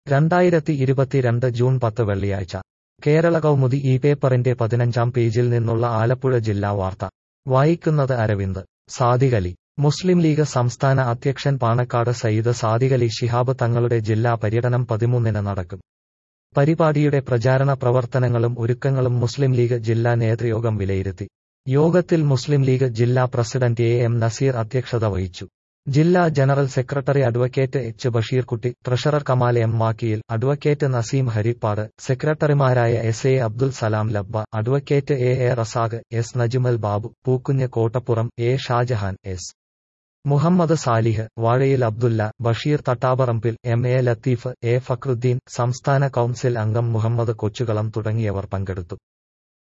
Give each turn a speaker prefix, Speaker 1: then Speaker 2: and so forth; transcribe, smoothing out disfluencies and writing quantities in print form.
Speaker 1: 2022 June 10 വെള്ളിയാഴ്ച കേരള കൗമുദി ഈ പേപ്പറിന്റെ 15-ാം പേജിൽ നിന്നുള്ള ആലപ്പുഴ ജില്ലാ വാർത്ത വായിക്കുന്നത് അരവിന്ദ്. സാദിഖലി. മുസ്ലിം ലീഗ് സംസ്ഥാന അധ്യക്ഷൻ പാണക്കാട് സയ്യിദ് സാദിഖലി ശിഹാബ് തങ്ങളുടെ ജില്ലാ പര്യടനം 13-ന് നടക്കും. പരിപാടിയുടെ പ്രചാരണ പ്രവർത്തനങ്ങളും ഒരുക്കങ്ങളും മുസ്ലിം ലീഗ് ജില്ലാ നേതൃയോഗം വിലയിരുത്തി. യോഗത്തിൽ മുസ്ലിം ലീഗ് ജില്ലാ പ്രസിഡന്റ് എം നസീർ അധ്യക്ഷത വഹിച്ചു. ജില്ലാ general secretary advocate H Basheerkutty, treasurer Kamal M Makkiyil, advocate Naseem Harippad, സെക്രട്ടറിമാരായ S A Abdul Salam Labba, advocate A A Razak, S Najmal Babu, Pookunju Kottappuram, A Shajahan, S Muhammad Salih, Vazhayil Abdulla, Basheer Thattaparambil, M A Latheef, A Fakruddeen, സംസ്ഥാന കൗൺസിൽ അംഗം മുഹമ്മദ് കൊച്ചുകളം തുടങ്ങിയവർ പങ്കെടുത്തു.